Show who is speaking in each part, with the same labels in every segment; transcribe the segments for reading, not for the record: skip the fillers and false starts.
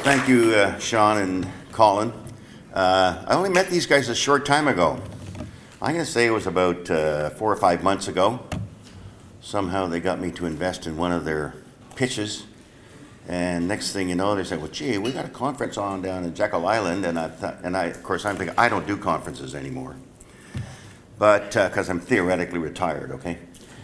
Speaker 1: Thank you, Sean and Colin. I only met these guys a short time ago. I'm going to say it was about 4 or 5 months ago. Somehow they got me to invest in one of their pitches. And next thing you know, they said, well, gee, we got a conference on down in Jekyll Island. And of course, I'm thinking, I don't do conferences anymore. But, because I'm theoretically retired, okay?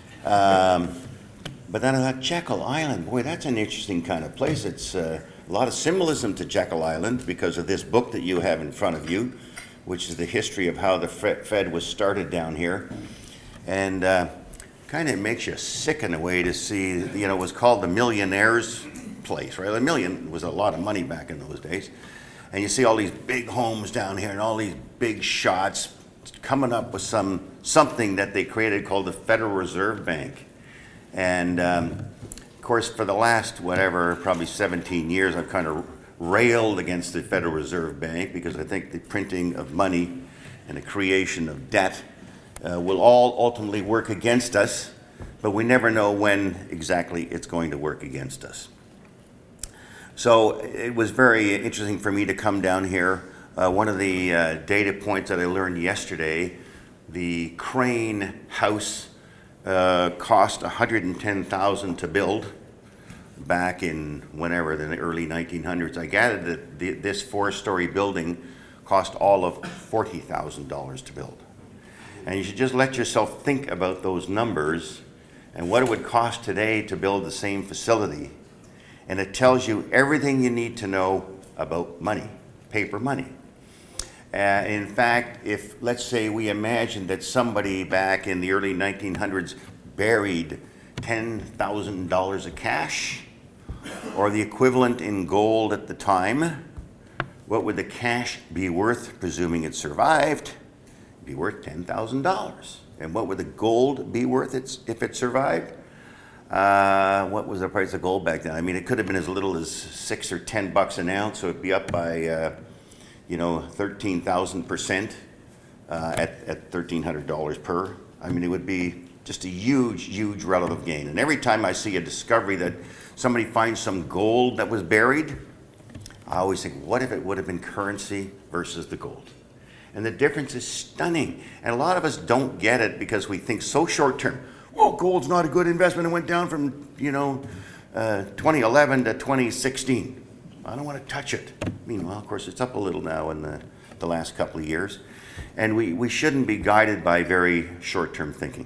Speaker 1: But then I thought, Jekyll Island, boy, that's an interesting kind of place. It's a lot of symbolism to Jekyll Island because of this book that you have in front of you, which is the history of how the Fed was started down here. And kind of makes you sick in a way to see, it was called the Millionaire's Place, right? A million was a lot of money back in those days. And you see all these big homes down here and all these big shots coming up with something that they created called the Federal Reserve Bank. And of course, for the last, probably 17 years, I've kind of railed against the Federal Reserve Bank because I think the printing of money and the creation of debt will all ultimately work against us, but we never know when exactly it's going to work against us. So it was very interesting for me to come down here. One of the data points that I learned yesterday, the Crane House cost $110,000 to build back in the early 1900s. I gathered that this 4-story building cost all of $40,000 to build. And you should just let yourself think about those numbers and what it would cost today to build the same facility. And it tells you everything you need to know about money, paper money. In fact, if, let's say, we imagine that somebody back in the early 1900s buried $10,000 of cash, or the equivalent in gold at the time, what would the cash be worth, presuming it survived? It'd be worth $10,000. And what would the gold be worth if it survived? What was the price of gold back then? I mean, it could have been as little as $6 or $10 an ounce, so it'd be up by 13,000% at $1,300 per. I mean, it would be just a huge, huge relative gain. And every time I see a discovery that somebody finds some gold that was buried, I always think, what if it would have been currency versus the gold? And the difference is stunning. And a lot of us don't get it because we think so short term. Well, gold's not a good investment. It went down from, 2011 to 2016. I don't want to touch it. Meanwhile, of course, it's up a little now in the last couple of years. And we shouldn't be guided by very short-term thinking.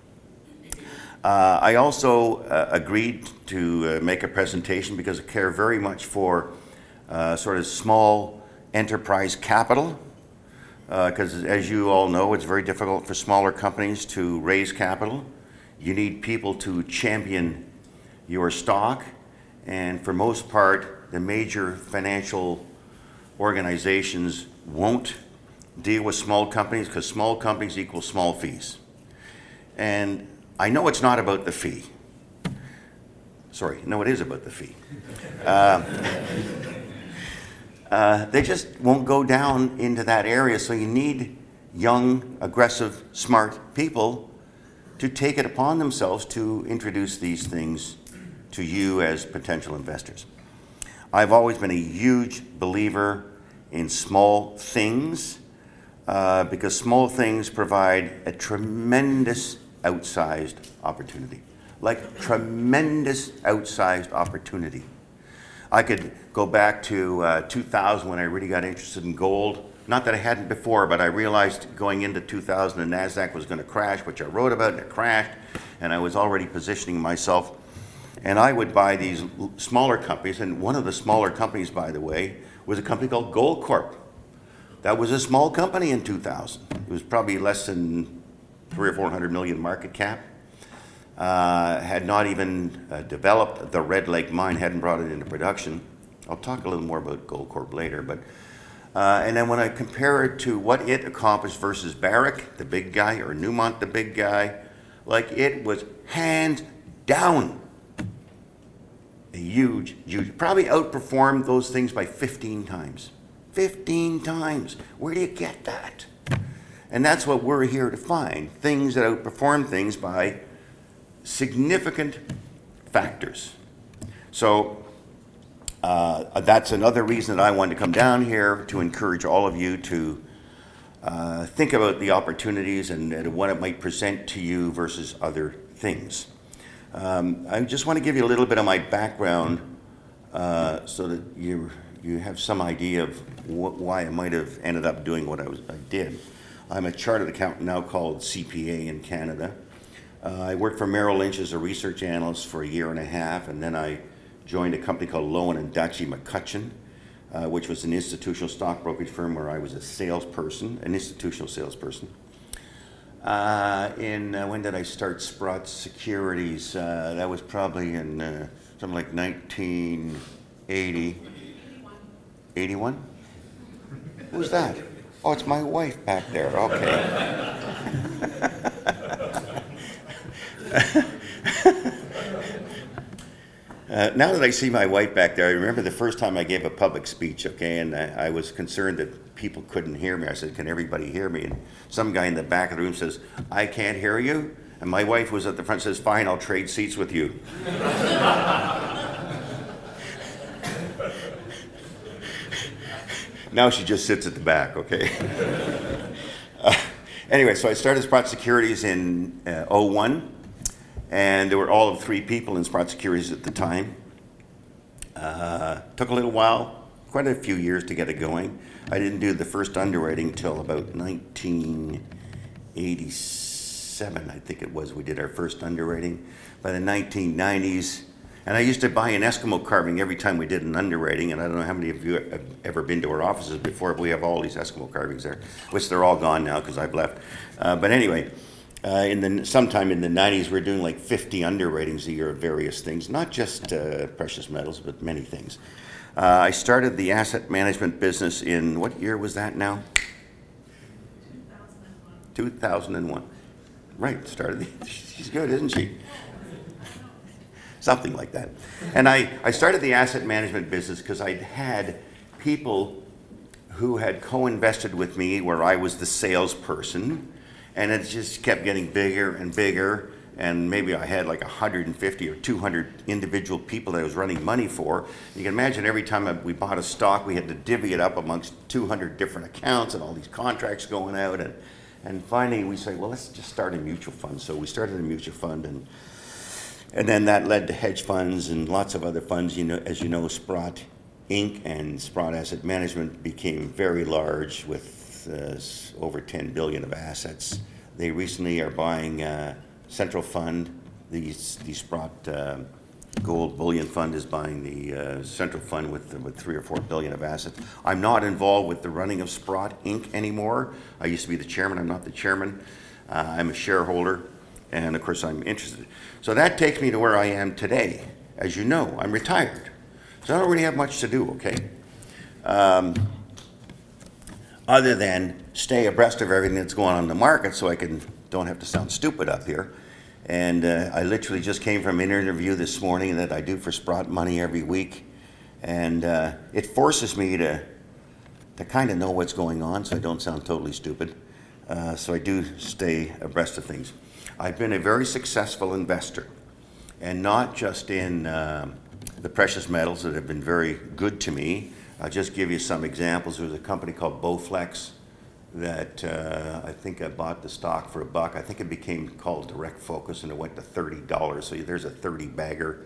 Speaker 1: I also agreed to make a presentation because I care very much for sort of small enterprise capital. Because as you all know, it's very difficult for smaller companies to raise capital. You need people to champion your stock. And for most part, the major financial organizations won't deal with small companies because small companies equal small fees. And I know it's not about the fee. Sorry, no, it is about the fee. They just won't go down into that area, so you need young, aggressive, smart people to take it upon themselves to introduce these things to you as potential investors. I've always been a huge believer in small things because small things provide a tremendous outsized opportunity. Like tremendous outsized opportunity. I could go back to 2000 when I really got interested in gold. Not that I hadn't before, but I realized going into 2000 the NASDAQ was going to crash, which I wrote about, and it crashed, and I was already positioning myself. And I would buy these smaller companies, and one of the smaller companies, by the way, was a company called Goldcorp. That was a small company in 2000. It was probably less than 300 or 400 million market cap. Had not even developed the Red Lake mine, hadn't brought it into production. I'll talk a little more about Goldcorp later, but and then when I compare it to what it accomplished versus Barrick, the big guy, or Newmont, the big guy, like it was hands down a huge, probably outperformed those things by 15 times. 15 times. Where do you get that? And that's what we're here to find, things that outperform things by significant factors. So That's another reason that I wanted to come down here, to encourage all of you to think about the opportunities and what it might present to you versus other things. I just want to give you a little bit of my background so that you have some idea of why I might have ended up doing what I did. I'm a chartered accountant now, called CPA in Canada. I worked for Merrill Lynch as a research analyst for a year and a half, and then I joined a company called Lowen and Daci McCutcheon, which was an institutional stock brokerage firm where I was a salesperson, an institutional salesperson. When did I start Sprott Securities? That was probably in something like 1980. 81? Who's that? Oh, it's my wife back there. Okay. Now that I see my wife back there, I remember the first time I gave a public speech, okay, and I was concerned that people couldn't hear me. I said, can everybody hear me? And some guy in the back of the room says, I can't hear you. And my wife was at the front, says, fine, I'll trade seats with you. Now she just sits at the back, okay? Anyway, so I started Sprott Securities in 01. And there were all of 3 people in Sprott Securities at the time. Took a little while, quite a few years to get it going. I didn't do the first underwriting till about 1987, I think it was. We did our first underwriting. By the 1990s, and I used to buy an Eskimo carving every time we did an underwriting, and I don't know how many of you have ever been to our offices before, but we have all these Eskimo carvings there, which they're all gone now because I've left. But anyway, sometime in the 90s, we were doing like 50 underwritings a year of various things, not just precious metals, but many things. I started the asset management business in, what year was that now? 2001. Right, she's good, isn't she? Something like that. And I started the asset management business because I'd had people who had co-invested with me where I was the salesperson, and it just kept getting bigger and bigger, and maybe I had like 150 or 200 individual people that I was running money for. You can imagine every time we bought a stock, we had to divvy it up amongst 200 different accounts and all these contracts going out, and finally we said, well, let's just start a mutual fund. So we started a mutual fund, and then that led to hedge funds and lots of other funds. You know, as you know, Sprott Inc. and Sprott Asset Management became very large with over 10 billion of assets. They recently are buying Central Fund. The Sprott Gold Bullion Fund is buying the Central Fund with 3 or 4 billion of assets. I'm not involved with the running of Sprott Inc. anymore. I used to be the chairman. I'm not the chairman. I'm a shareholder, and of course I'm interested. So that takes me to where I am today. As you know, I'm retired, so I don't really have much to do, okay? Other than stay abreast of everything that's going on in the market so I don't have to sound stupid up here. And I literally just came from an interview this morning that I do for Sprott Money every week. And it forces me to kind of know what's going on so I don't sound totally stupid. So I do stay abreast of things. I've been a very successful investor, and not just in the precious metals that have been very good to me. I'll just give you some examples. There's a company called Bowflex that I think I bought the stock for $1. I think it became called Direct Focus, and it went to $30. So there's a 30 bagger.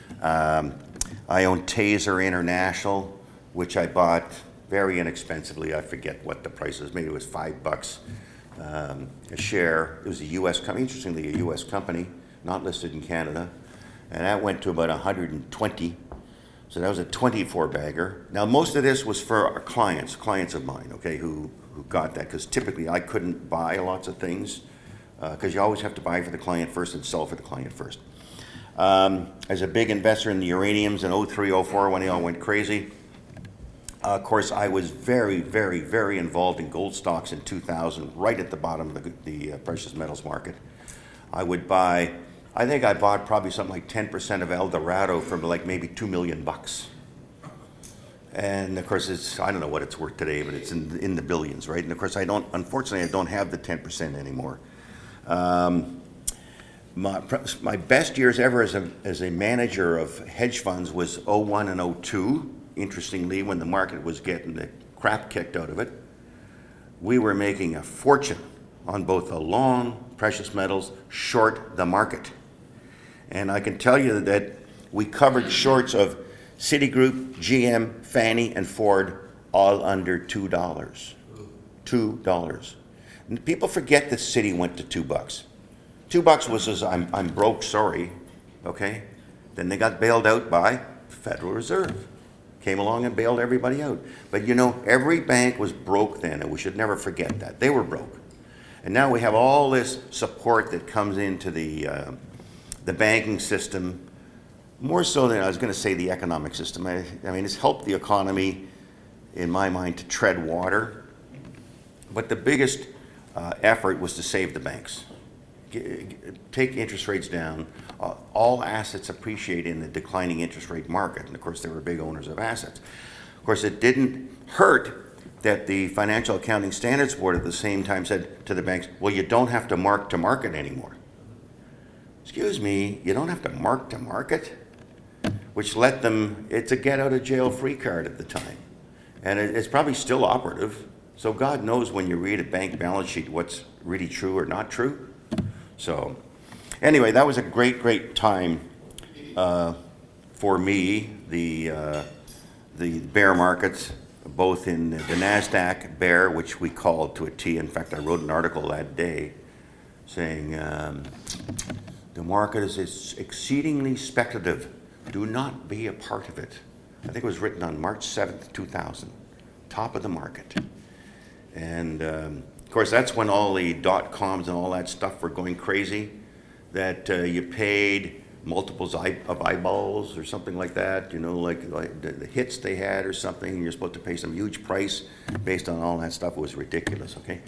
Speaker 1: I own Taser International, which I bought very inexpensively. I forget what the price was. Maybe it was $5 a share. It was a U.S. company, interestingly, a U.S. company, not listed in Canada, and that went to about 120. So that was a 24 bagger. Now, most of this was for our clients of mine, okay, who got that, because typically I couldn't buy lots of things, because you always have to buy for the client first and sell for the client first. As a big investor in the uraniums in 03, 04, when they all went crazy. Of course, I was very, very, very involved in gold stocks in 2000, right at the bottom of the precious metals market. I think I bought probably something like 10% of Eldorado for like maybe $2 million. And of course, I don't know what it's worth today, but it's in the billions, right? And of course, unfortunately, I don't have the 10% anymore. my best years ever as a manager of hedge funds was '01 and '02. Interestingly, when the market was getting the crap kicked out of it, we were making a fortune on both the long precious metals, short the market. And I can tell you that we covered shorts of Citigroup, GM, Fannie, and Ford all under $2. $2. And people forget that Citi went to $2. $2 was I'm broke, sorry, okay? Then they got bailed out by the Federal Reserve. Came along and bailed everybody out. But you know, every bank was broke then, and we should never forget that. They were broke. And now we have all this support that comes into the banking system, more so than I was going to say the economic system. I mean, it's helped the economy, in my mind, to tread water. But the biggest effort was to save the banks. Take interest rates down. All assets appreciate in the declining interest rate market. And of course, they were big owners of assets. Of course, it didn't hurt that the Financial Accounting Standards Board at the same time said to the banks, well, you don't have to mark to market anymore. Excuse me, you don't have to mark to market? Which let them, it's a get out of jail free card at the time. And it's probably still operative. So God knows when you read a bank balance sheet what's really true or not true. So anyway, that was a great, great time for me. The bear markets, both in the NASDAQ bear, which we called to a T. In fact, I wrote an article that day saying the market is exceedingly speculative. Do not be a part of it. I think it was written on March 7th, 2000. Top of the market. And of course, that's when all the .coms and all that stuff were going crazy, that you paid multiples of eyeballs or something like that, you know, like the hits they had or something, and you're supposed to pay some huge price based on all that stuff. It was ridiculous, okay?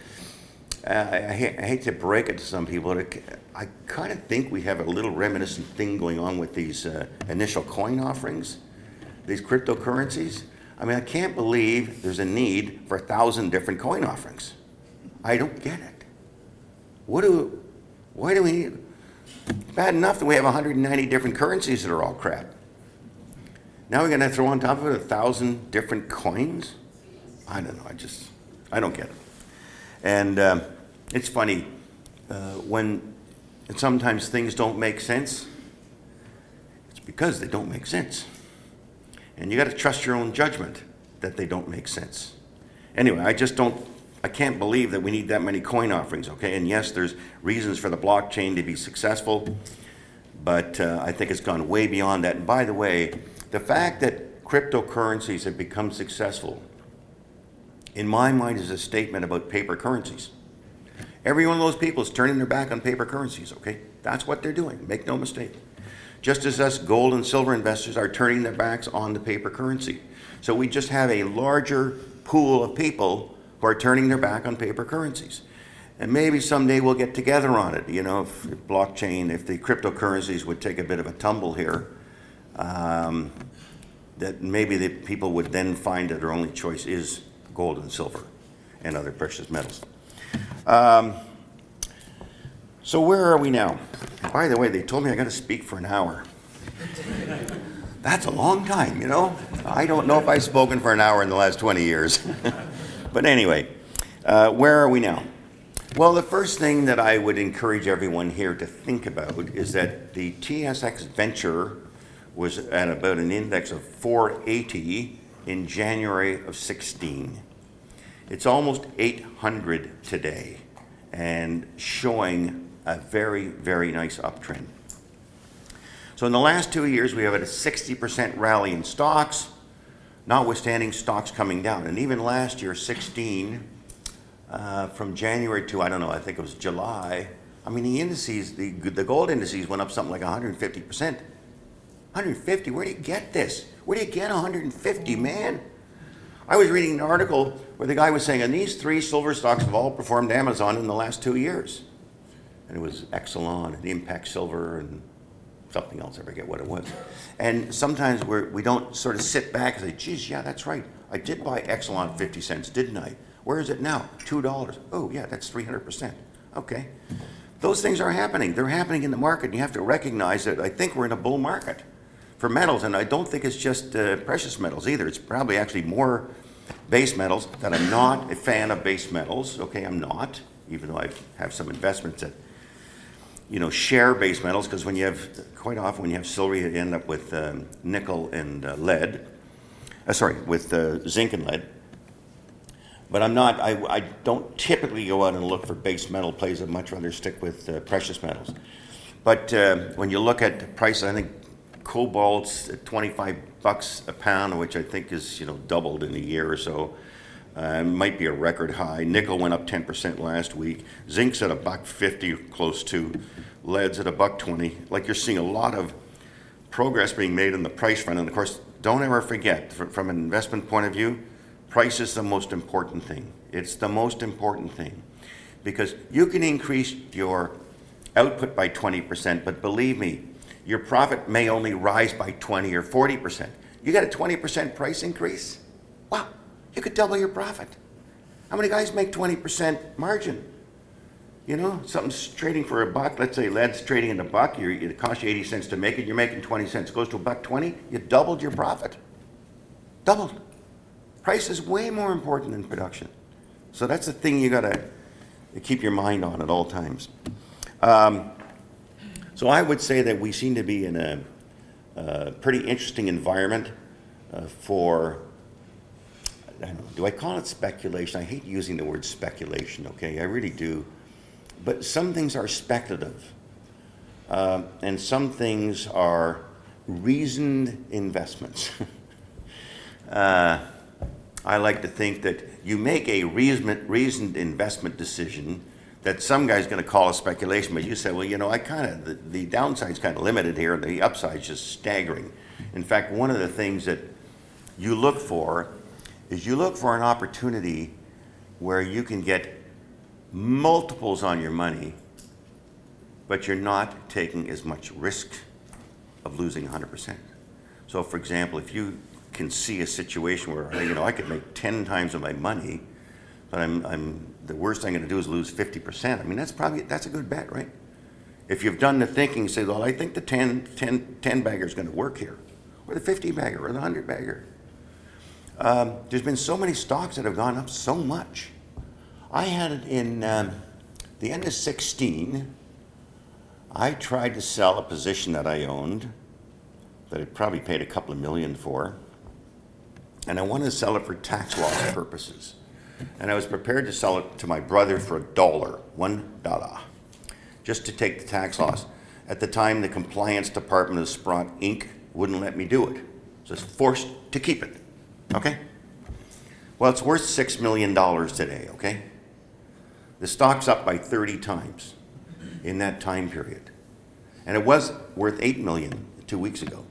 Speaker 1: I hate to break it to some people, but I kind of think we have a little reminiscent thing going on with these initial coin offerings, these cryptocurrencies. I mean, I can't believe there's a need for 1,000 different coin offerings. I don't get it. Why do we need? Bad enough that we have 190 different currencies that are all crap. Now we're going to throw on top of it 1,000 different coins? I don't know. I don't get it. And it's funny when sometimes things don't make sense. It's because they don't make sense. And you got to trust your own judgment that they don't make sense. Anyway, I can't believe that we need that many coin offerings, okay? And yes, there's reasons for the blockchain to be successful, but I think it's gone way beyond that. And by the way, the fact that cryptocurrencies have become successful, in my mind, is a statement about paper currencies. Every one of those people is turning their back on paper currencies, okay? That's what they're doing, make no mistake. Just as us gold and silver investors are turning their backs on the paper currency. So we just have a larger pool of people who are turning their back on paper currencies. And maybe someday we'll get together on it. You know, if blockchain, if the cryptocurrencies would take a bit of a tumble here, that maybe the people would then find that their only choice is gold and silver and other precious metals. So where are we now? By the way, they told me I got to speak for an hour. That's a long time, you know? I don't know if I've spoken for an hour in the last 20 years. But anyway, where are we now? Well, the first thing that I would encourage everyone here to think about is that the TSX Venture was at about an index of 480 in January of 16. It's almost 800 today and showing a very, very nice uptrend. So in the last 2 years, we have had a 60% rally in stocks, notwithstanding stocks coming down. And even last year, 16, from January to, I don't know, I think it was July, I mean, the indices, the gold indices went up something like 150%. 150, where do you get this? Where do you get 150, man? I was reading an article where the guy was saying, and these three silver stocks have all performed Amazon in the last 2 years. And it was Exelon and Impact Silver and something else, I forget what it was. And sometimes we don't sort of sit back and say, geez, yeah, that's right. I did buy Exelon 50 cents, didn't I? Where is it now? $2. Oh, yeah, that's 300%. Okay. Those things are happening. They're happening in the market. And you have to recognize that I think we're in a bull market for metals. And I don't think it's just precious metals either. It's probably actually more base metals that I'm not a fan of base metals. Okay, I'm not, even though I have some investments that, share base metals, because quite often when you have silver, you end up with nickel and lead. With zinc and lead. But I don't typically go out and look for base metal plays. I'd much rather stick with precious metals. But when you look at the price, I think cobalt's at $25 a pound, which I think is doubled in a year or so. Might be a record high. Nickel went up 10% last week. Zinc's at $1.50, close to. Lead's at $1.20. Like, you're seeing a lot of progress being made on the price front. And of course, don't ever forget, from an investment point of view, price is the most important thing. It's the most important thing, because you can increase your output by 20%, but believe me, your profit may only rise by 20 or 40%. You get a 20% price increase? Wow, you could double your profit. How many guys make 20% margin? Something's trading for $1. Let's say lead's trading at $1. It costs you 80 cents to make it. You're making 20 cents. It goes to $1.20. You doubled your profit. Doubled. Price is way more important than production. So that's the thing you got to keep your mind on at all times. So I would say that we seem to be in a pretty interesting environment for, I don't know, do I call it speculation? I hate using the word speculation, okay? I really do. But some things are speculative. And some things are reasoned investments. I like to think that you make a reasoned investment decision that some guy's going to call a speculation, but you say, well, the downside's kind of limited here, and the upside's just staggering. In fact, one of the things that you look for is an opportunity where you can get multiples on your money, but you're not taking as much risk of losing 100%. So, for example, if you can see a situation where I could make 10 times of my money, but I'm the worst I'm going to do is lose 50%. I mean, that's a good bet, right? If you've done the thinking, say, well, I think the 10 bagger is going to work here, or the 50 bagger, or the 100 bagger. There's been so many stocks that have gone up so much. I had it in the end of 16. I tried to sell a position that I owned that I probably paid a couple of million for. And I wanted to sell it for tax loss purposes. And I was prepared to sell it to my brother for $1, just to take the tax loss. At the time, the compliance department of Sprott Inc. wouldn't let me do it. So I was forced to keep it, okay? Well, it's worth $6 million today, okay? The stock's up by 30 times in that time period. And it was worth $8 million 2 weeks ago.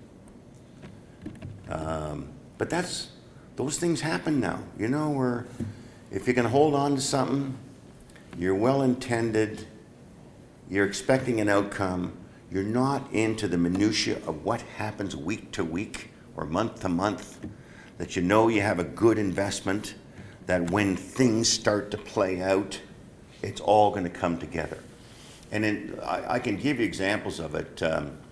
Speaker 1: But those things happen now, where if you can hold on to something, you're well intended, you're expecting an outcome, you're not into the minutia of what happens week to week or month to month, that you have a good investment, that when things start to play out, it's all going to come together. And I can give you examples of it.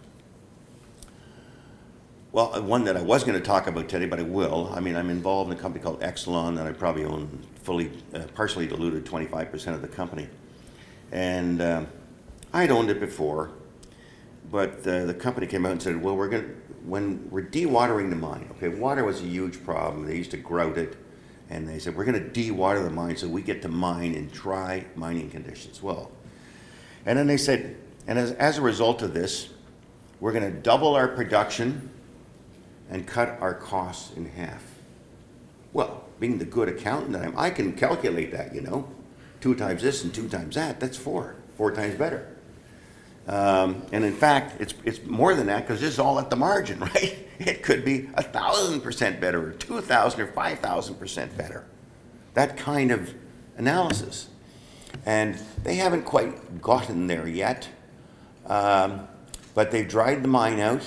Speaker 1: Well, one that I was going to talk about today, but I will. I mean, I'm involved in a company called Exelon that I probably own partially diluted 25% of the company. And I'd owned it before, but the company came out and said, well, when we're dewatering the mine, okay, water was a huge problem. They used to grout it, and they said, we're going to dewater the mine so we get to mine in dry mining conditions. Well, and then they said, and as a result of this, we're going to double our production and cut our costs in half. Well, being the good accountant that I can calculate that, 2 times this and 2 times that, that's 4 times better. And in fact, it's more than that, because this is all at the margin, right? It could be 1,000% better, or 2,000 or 5,000% better. That kind of analysis. And they haven't quite gotten there yet, but they've dried the mine out.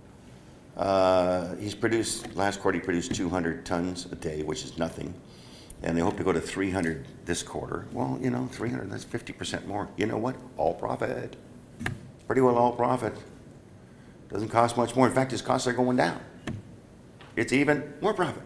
Speaker 1: Last quarter he produced 200 tons a day, which is nothing. and they hope to go to 300 this quarter. Well, 300, that's 50% more. You know what? All profit. Pretty well all profit. Doesn't cost much more. In fact, his costs are going down. It's even more profit.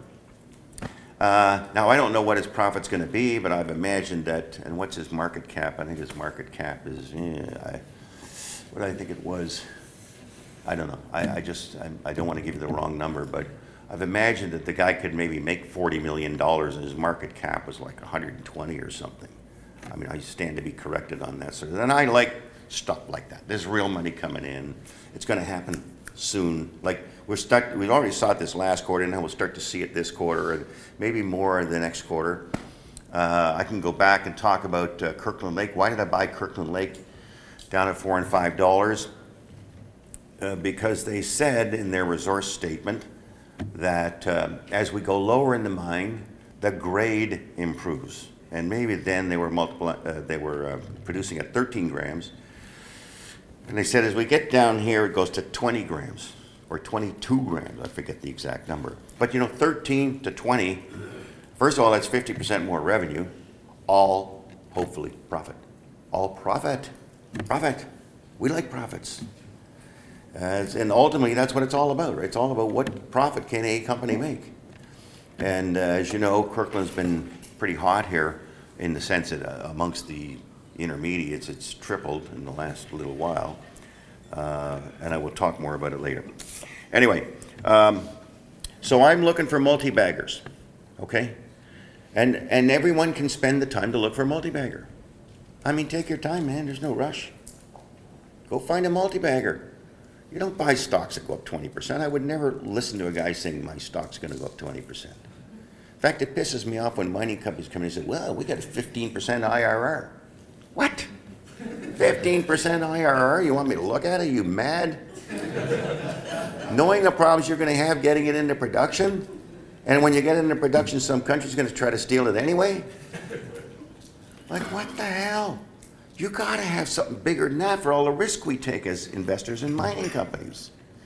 Speaker 1: Now, I don't know what his profit's going to be, but I've imagined that, and what's his market cap? I think his market cap is, what did I think it was? I don't know. I don't want to give you the wrong number, but I've imagined that the guy could maybe make $40 million and his market cap was like 120 or something. I mean, I stand to be corrected on that. So then I like stuff like that. There's real money coming in. It's going to happen soon. Like we already saw it this last quarter, and now we'll start to see it this quarter, and maybe more the next quarter. I can go back and talk about Kirkland Lake. Why did I buy Kirkland Lake down at $4 and $5? Because they said in their resource statement that as we go lower in the mine, the grade improves. And maybe then they were producing at 13 grams. And they said as we get down here, it goes to 20 grams or 22 grams. I forget the exact number. But 13 to 20, first of all, that's 50% more revenue, all hopefully profit. All profit. Profit. We like profits. And ultimately, that's what it's all about, right? It's all about what profit can a company make. And as you know, Kirkland's been pretty hot here in the sense that amongst the intermediates, it's tripled in the last little while. And I will talk more about it later. Anyway, so I'm looking for multi-baggers, okay? And everyone can spend the time to look for a multi-bagger. I mean, take your time, man. There's no rush. Go find a multi-bagger. You don't buy stocks that go up 20%. I would never listen to a guy saying my stock's going to go up 20%. In fact, it pisses me off when mining companies come in and say, well, we got a 15% IRR. What? 15% IRR? You want me to look at it? Are you mad? Knowing the problems you're going to have getting it into production, and when you get it into production, some country's going to try to steal it anyway? Like, what the hell? You got to have something bigger than that for all the risk we take as investors in mining companies.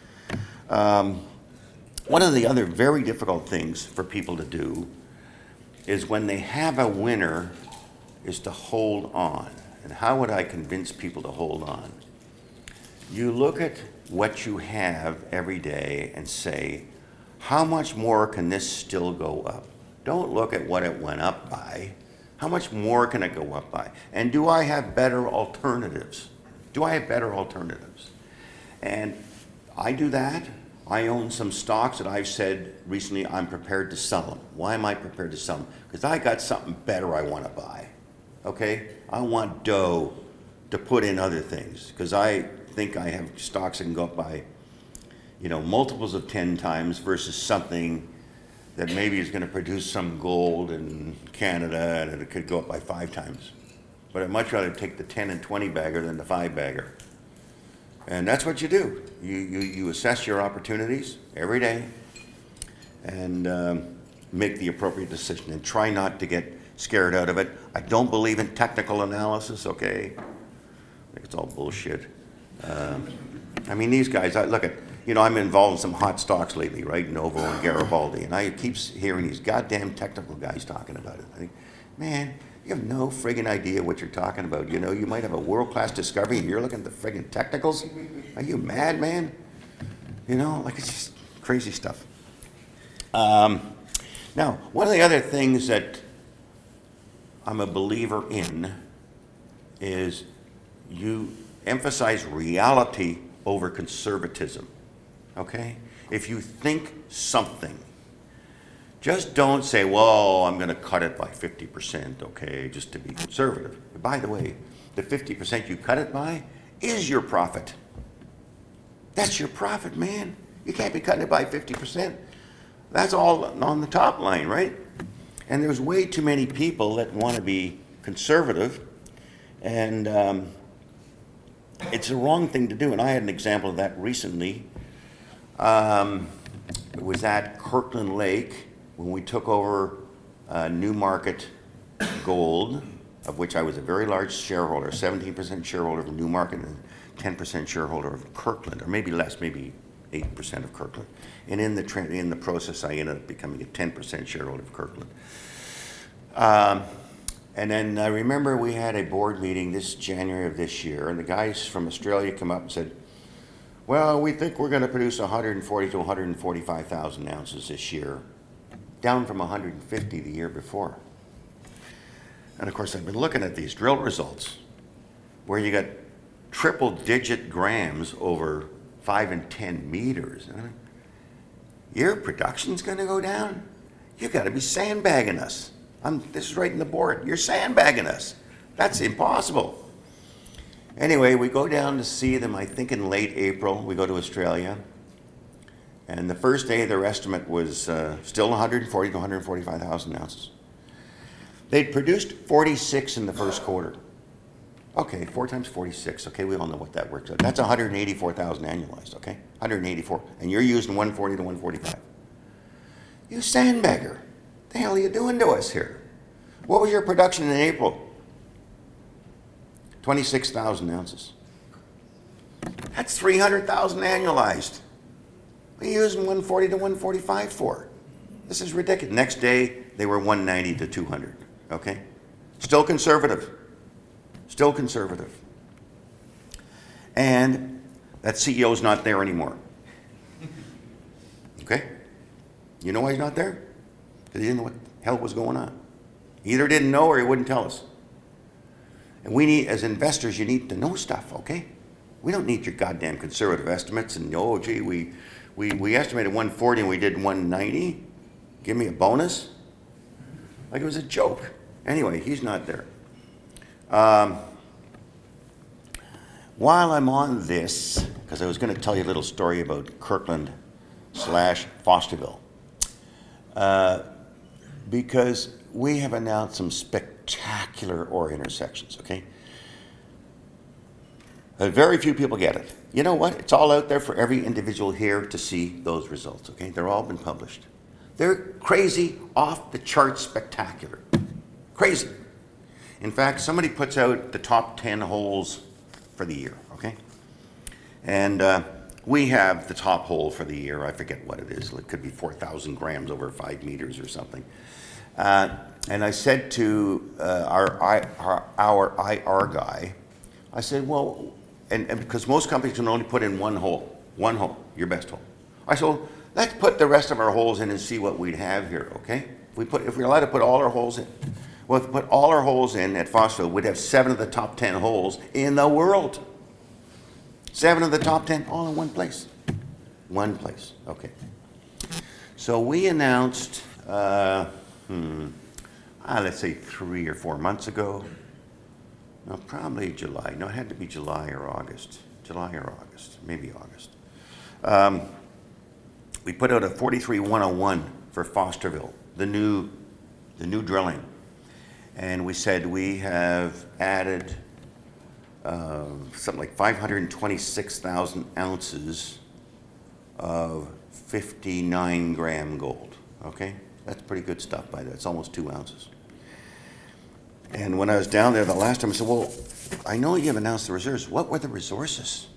Speaker 1: One of the other very difficult things for people to do is when they have a winner is to hold on. And how would I convince people to hold on? You look at what you have every day and say, how much more can this still go up? Don't look at what it went up by. How much more can it go up by? And do I have better alternatives? Do I have better alternatives? And I do that. I own some stocks that I've said recently I'm prepared to sell them. Why am I prepared to sell them? Because I got something better I want to buy. Okay? I want dough to put in other things because I think I have stocks that can go up by, multiples of 10 times versus something that maybe is going to produce some gold in Canada and it could go up by 5 times. But I'd much rather take the 10 and 20 bagger than the 5 bagger. And that's what you do. You assess your opportunities every day and make the appropriate decision and try not to get scared out of it. I don't believe in technical analysis, okay? I think it's all bullshit. I mean, these guys, I'm involved in some hot stocks lately, right? Novo and Garibaldi. And I keep hearing these goddamn technical guys talking about it. I think, man, you have no friggin' idea what you're talking about. You might have a world-class discovery and you're looking at the friggin' technicals. Are you mad, man? It's just crazy stuff. Now, one of the other things that I'm a believer in is you emphasize reality over conservatism, okay? If you think something, just don't say, well, I'm going to cut it by 50%, okay, just to be conservative. By the way, the 50% you cut it by is your profit. That's your profit, man. You can't be cutting it by 50%. That's all on the top line, right? And there's way too many people that want to be conservative, and it's the wrong thing to do. And I had an example of that recently. It was at Kirkland Lake when we took over Newmarket Gold, of which I was a very large shareholder, 17% shareholder of Newmarket and 10% shareholder of Kirkland, or maybe less, maybe 8% of Kirkland. And in the process, I ended up becoming a 10% shareholder of Kirkland. And then I remember we had a board meeting this January of this year, and the guys from Australia come up and said, well, we think we're going to produce 140 to 145,000 ounces this year, down from 150 the year before. And of course, I've been looking at these drill results where you got triple-digit grams over 5 and 10 meters. I mean, your production's going to go down? You got to be sandbagging us. This is right in the board. You're sandbagging us. That's impossible. Anyway, we go down to see them, I think in late April. We go to Australia. And the first day, their estimate was still 140 to 145,000 ounces. They'd produced 46 in the first quarter. Okay, 4 times 46. Okay, we all know what that works out. That's 184,000 annualized, okay? 184. And you're using 140 to 145. You sandbagger. The hell are you doing to us here? What was your production in April? 26,000 ounces. That's 300,000 annualized. What are you using 140 to 145 for? This is ridiculous. Next day, they were 190 to 200, okay? Still conservative. Still conservative. And that CEO's not there anymore. Okay? You know why he's not there? Because he didn't know what the hell was going on. He either didn't know or he wouldn't tell us. And we need, as investors, you need to know stuff, okay? We don't need your goddamn conservative estimates and, oh, gee, we estimated 140 and we did 190. Give me a bonus? Like it was a joke. Anyway, he's not there. While I'm on this, because I was going to tell you a little story about Kirkland / Fosterville, because we have announced some spectacular ore intersections, okay? Very few people get it. You know what? It's all out there for every individual here to see those results, okay? They're all been published. They're crazy, off the charts spectacular. Crazy. In fact, somebody puts out the top 10 holes for the year, okay? And we have the top hole for the year. I forget what it is. It could be 4,000 grams over 5 meters or something. And I said to our IR guy, I said, well, and because most companies can only put in one hole, your best hole. I said, well, let's put the rest of our holes in and see what we'd have here, okay? If we're allowed to put all our holes in. Well, if we put all our holes in at Fosterville, we'd have 7 of the top 10 holes in the world. 7 of the top 10, all in one place. One place, okay. So we announced, let's say 3 or 4 months ago. No, probably July. No, it had to be July or August. July or August, maybe August. We put out a 43-101 for Fosterville, the new drilling. And we said we have added something like 526,000 ounces of 59-gram gold, okay? That's pretty good stuff by that. It's almost 2 ounces. And when I was down there the last time, I said, well, I know you've announced the reserves. What were the resources?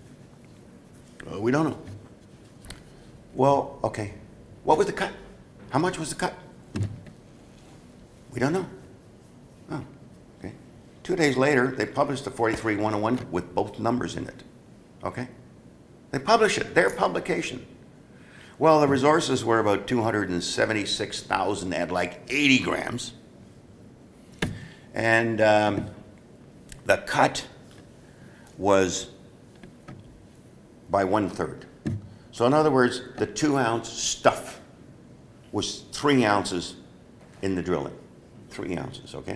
Speaker 1: We don't know. Well, okay. What was the cut? How much was the cut? We don't know. Oh, okay. 2 days later, they published the 43-101 with both numbers in it. Okay? They publish it, their publication. Well, the resources were about 276,000 at like 80 grams. And the cut was by 1/3. So in other words, the 2-ounce stuff was 3 ounces in the drilling. 3 ounces, okay?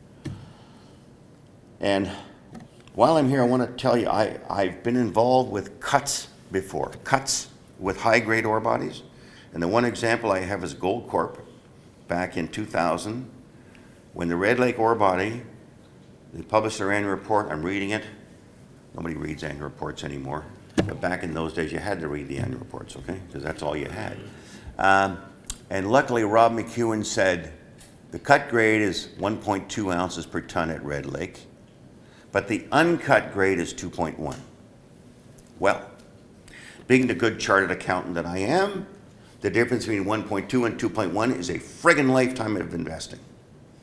Speaker 1: And while I'm here, I want to tell you, I've been involved with cuts before, cuts with high-grade ore bodies. And the one example I have is Goldcorp back in 2000. When the Red Lake ore body, they published their annual report, I'm reading it. Nobody reads annual reports anymore. But back in those days, you had to read the annual reports, okay? Because that's all you had. And luckily, Rob McEwen said, the cut grade is 1.2 ounces per ton at Red Lake, but the uncut grade is 2.1. Well, being the good chartered accountant that I am, the difference between 1.2 and 2.1 is a friggin' lifetime of investing.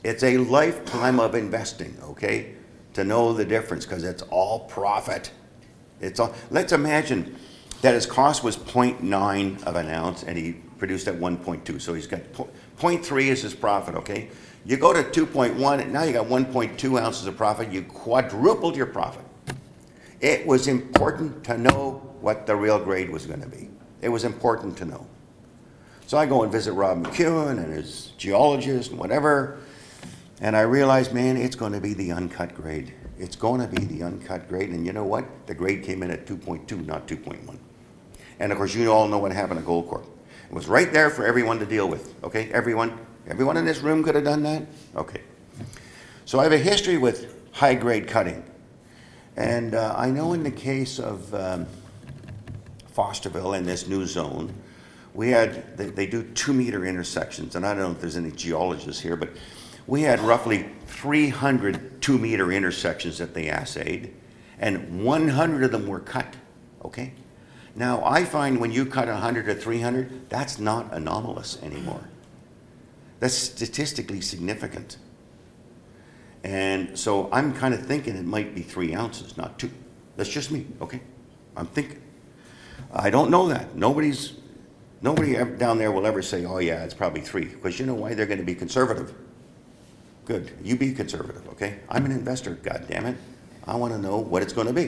Speaker 1: It's a lifetime of investing, okay, to know the difference, because it's all profit. Let's imagine that his cost was 0.9 of an ounce and he produced at 1.2. So he's got 0.3 is his profit, okay? You go to 2.1 and now you got 1.2 ounces of profit. You quadrupled your profit. It was important to know what the real grade was going to be. It was important to know. So I go and visit Rob McEwen and his geologist and whatever, and I realize, man, it's going to be the uncut grade. It's going to be the uncut grade, and you know what? The grade came in at 2.2, not 2.1. And of course, you all know what happened at Goldcorp. It was right there for everyone to deal with, okay? Everyone in this room could have done that? Okay. So I have a history with high-grade cutting. And I know in the case of Fosterville and this new zone, they do 2-meter intersections, and I don't know if there's any geologists here, but we had roughly 300 2-meter intersections that they assayed, and 100 of them were cut, okay? Now, I find when you cut 100 to 300, that's not anomalous anymore. That's statistically significant. And so I'm kind of thinking it might be 3 ounces, not 2. That's just me, okay? I'm thinking. I don't know that. Nobody down there will ever say, oh yeah, it's probably 3, because you know why? They're going to be conservative. Good. You be conservative, okay? I'm an investor, God damn it. I want to know what it's going to be.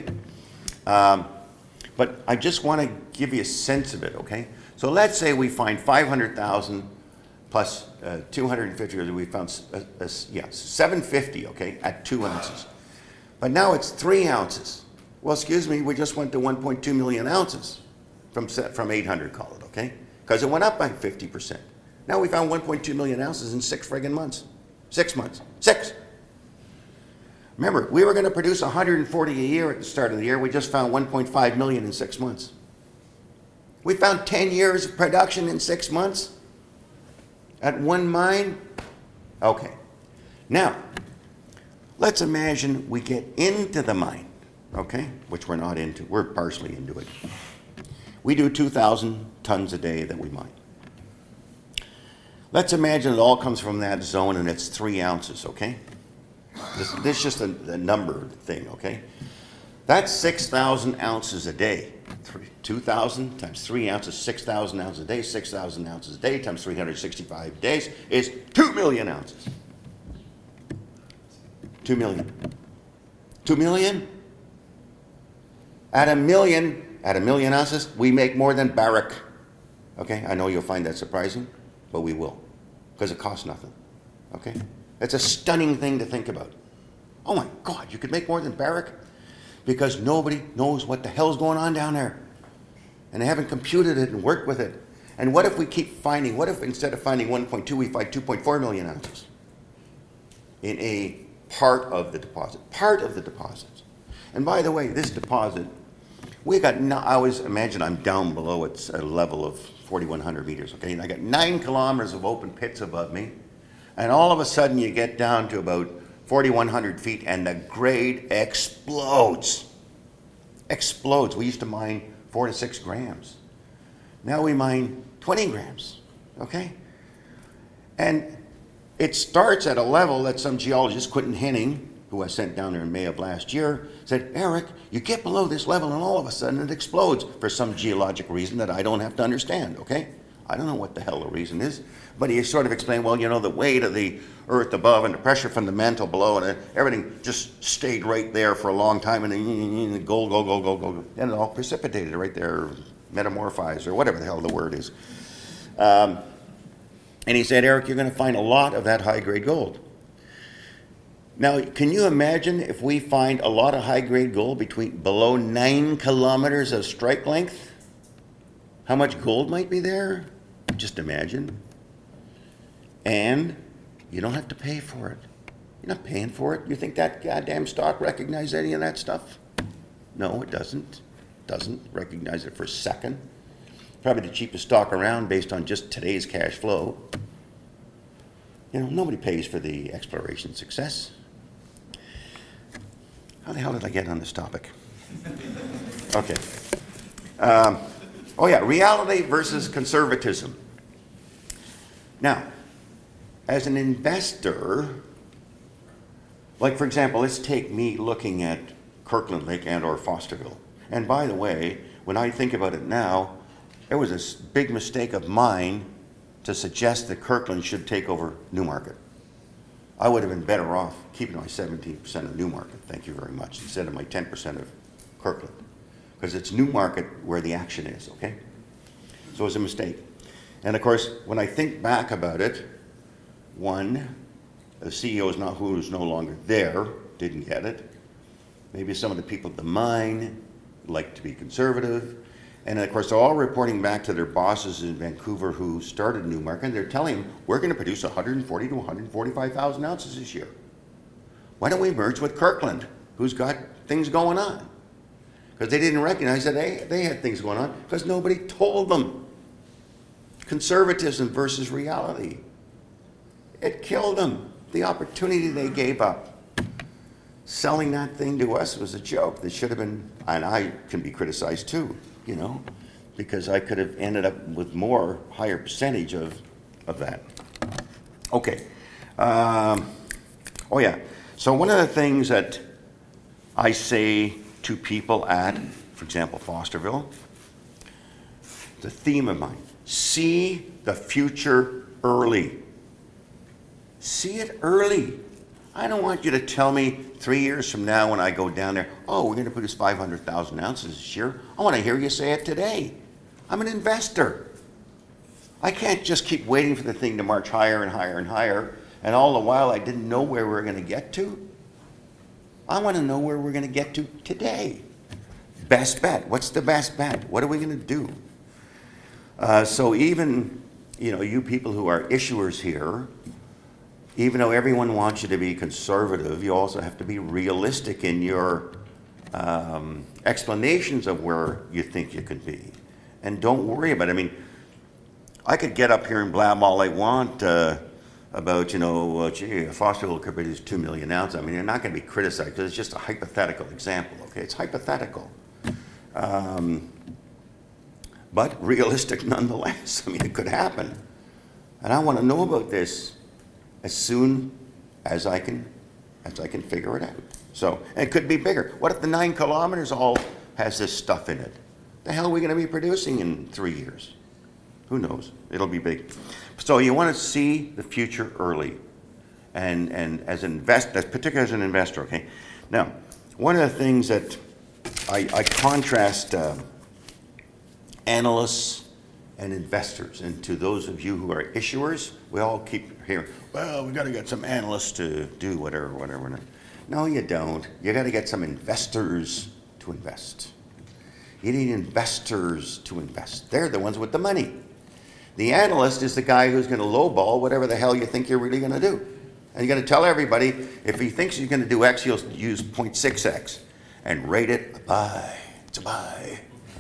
Speaker 1: But I just want to give you a sense of it, okay? So let's say we find 500,000 plus 250, or we found 750, okay, at 2 ounces. But now it's 3 ounces. Well, excuse me, we just went to 1.2 million ounces from 800, call it, okay? Because it went up by 50%. Now we found 1.2 million ounces in 6 friggin' months. 6 months. 6! Remember, we were going to produce 140 a year at the start of the year. We just found 1.5 million in 6 months. We found 10 years of production in 6 months at one mine. Okay. Now, let's imagine we get into the mine, okay, which we're not into. We're partially into it. We do 2,000 tons a day that we mine. Let's imagine it all comes from that zone and it's 3 ounces, okay? This is just a number thing, okay? That's 6,000 ounces a day. 2,000 times 3 ounces, 6,000 ounces a day. 6,000 ounces a day times 365 days is 2 million ounces. 2 million. 2 million? At a million ounces, we make more than Barrick. Okay, I know you'll find that surprising, but we will, because it costs nothing. Okay? It's a stunning thing to think about. Oh my God, you could make more than Barrick? Because nobody knows what the hell's going on down there. And they haven't computed it and worked with it. And what if we keep finding, what if instead of finding 1.2, we find 2.4 million ounces in a part of the deposit? Part of the deposit. And by the way, this deposit, we got, I always imagine I'm down below, it's a level of 4,100 meters, okay? And I got 9 kilometers of open pits above me. And all of a sudden you get down to about 4,100 feet and the grade explodes. Explodes. We used to mine 4 to 6 grams. Now we mine 20 grams, okay? And it starts at a level that some geologist, Quentin Henning, who I sent down there in May of last year, said, Eric, you get below this level and all of a sudden it explodes for some geologic reason that I don't have to understand, okay? I don't know what the hell the reason is, but he sort of explained, well, you know, the weight of the earth above and the pressure from the mantle below and everything just stayed right there for a long time and then gold, and it all precipitated right there, metamorphized or whatever the hell the word is. And he said, Eric, you're going to find a lot of that high-grade gold. Now, can you imagine if we find a lot of high-grade gold below 9 kilometers of strike length? How much gold might be there? Just imagine. And you don't have to pay for it. You're not paying for it. You think that goddamn stock recognizes any of that stuff? No, it doesn't. Doesn't recognize it for a second. Probably the cheapest stock around based on just today's cash flow. You know, nobody pays for the exploration success. How the hell did I get on this topic? Okay. Oh yeah, reality versus conservatism. Now, as an investor, like for example, let's take me looking at Kirkland Lake and or Fosterville. And by the way, when I think about it now, it was a big mistake of mine to suggest that Kirkland should take over Newmarket. I would have been better off keeping my 17% of Newmarket, thank you very much, instead of my 10% of Kirkland. Because it's Newmarket where the action is, okay? So it was a mistake. And of course, when I think back about it, one, the CEO is not who's no longer there, didn't get it. Maybe some of the people at the mine like to be conservative. And of course, they're all reporting back to their bosses in Vancouver who started Newmarket, and they're telling them, we're going to produce 140 to 145,000 ounces this year. Why don't we merge with Kirkland, who's got things going on? Because they didn't recognize that they had things going on because nobody told them. Conservatism versus reality. It killed them. The opportunity they gave up. Selling that thing to us was a joke. That should have been, and I can be criticized too, you know, because I could have ended up with higher percentage of that. Okay. Oh yeah. So one of the things that I say to people at, for example, Fosterville, the theme of mine, see the future early. See it early. I don't want you to tell me 3 years from now when I go down there, oh, we're going to produce 500,000 ounces this year. I want to hear you say it today. I'm an investor. I can't just keep waiting for the thing to march higher and higher and higher, and all the while I didn't know where we were going to get to. I want to know where we're going to get to today. Best bet. What's the best bet? What are we going to do? So even, you people who are issuers here, even though everyone wants you to be conservative, you also have to be realistic in your explanations of where you think you can be. And don't worry about it. I mean, I could get up here and blab all I want about, gee, Fosterville could produce 2 million ounces. I mean, you're not going to be criticized because it's just a hypothetical example, okay? It's hypothetical. But realistic nonetheless. I mean, it could happen. And I want to know about this as soon as I can figure it out. So, and it could be bigger. What if the 9 kilometers all has this stuff in it? The hell are we going to be producing in 3 years? Who knows? It'll be big. So you want to see the future early, and particularly as an investor. Okay. Now, one of the things that I contrast analysts and investors, and to those of you who are issuers, we all keep hearing, well, we got to get some analysts to do whatever. No, you don't. You got to get some investors to invest. You need investors to invest. They're the ones with the money. The analyst is the guy who's going to lowball whatever the hell you think you're really going to do. And you're going to tell everybody, if he thinks he's going to do X, he'll use 0.6X and rate it a buy. It's a buy.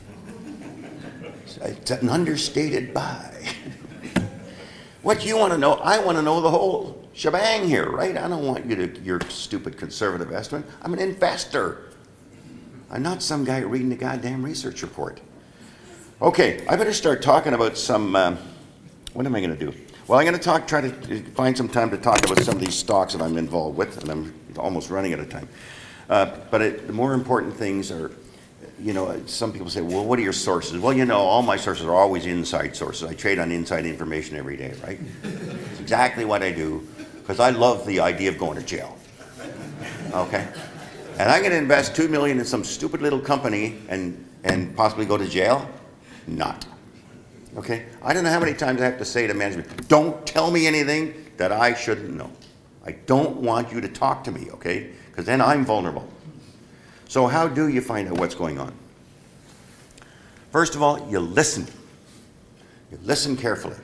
Speaker 1: It's an understated buy. What you want to know, I want to know the whole shebang here, right? I don't want your stupid conservative estimate. I'm an investor. I'm not some guy reading the goddamn research report. Okay, I better start talking about some, what am I going to do? Well, I'm going to try to find some time to talk about some of these stocks that I'm involved with, and I'm almost running out of time. But the more important things are, some people say, well, what are your sources? Well, all my sources are always inside sources. I trade on inside information every day, right? It's exactly what I do, because I love the idea of going to jail. Okay? And I'm going to invest $2 million in some stupid little company and possibly go to jail? Not. Okay? I don't know how many times I have to say to management, don't tell me anything that I shouldn't know. I don't want you to talk to me, okay? Because then I'm vulnerable. So how do you find out what's going on? First of all, you listen. You listen carefully.